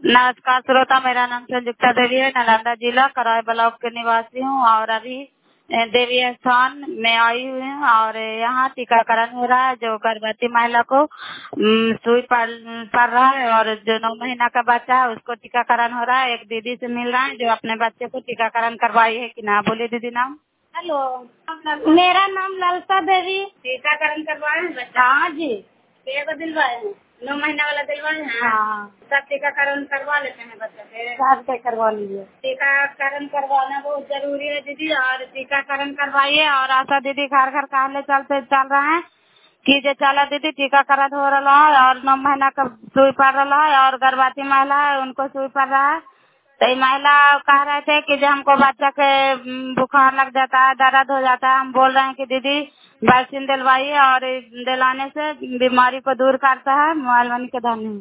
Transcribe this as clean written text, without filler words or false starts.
नमस्कार श्रोता, मेरा नाम संयुक्ता देवी है। नालंदा जिला कराए ब्लॉक के निवासी हूँ और अभी देवी स्थान में आई हुई हूँ और यहाँ टीकाकरण हो रहा है। जो गर्भवती महिला को सुई पड़ रहा है और जो 9 महीना का बच्चा है उसको टीकाकरण हो रहा है। एक दीदी से मिल रहा है जो अपने बच्चे को टीकाकरण करवाई है कि ना। बोले दीदी नाम। हेलो, मेरा नाम ललता देवी। टीकाकरण करवाए हैं बच्चा? हाँ जी। एक दिलवाए हैं? 9 महीना वाला दिलवाए हैं? हाँ, सब टीकाकरण करवा लेते हैं बच्चे के? साथ पे करवा लीजिए। टीकाकरण करवाना बहुत जरूरी है दीदी, और टीकाकरण करवाइए। और आशा दीदी घर घर कहले चल रहे हैं कि जो चला दीदी टीकाकरण हो रहा है और 9 महीना का सुई पड़ रहा है और गर्भवती महिला है उनको सुई पड़ रहा है। तो ये महिला कह रहे थे कि जो हमको बच्चा के बुखार लग जाता है, दर्द हो जाता है। हम बोल रहे हैं कि दीदी वैक्सीन दिलवाइए और दिलाने से बीमारी को दूर करता है। मोबाइल बनी के धन्यवाद।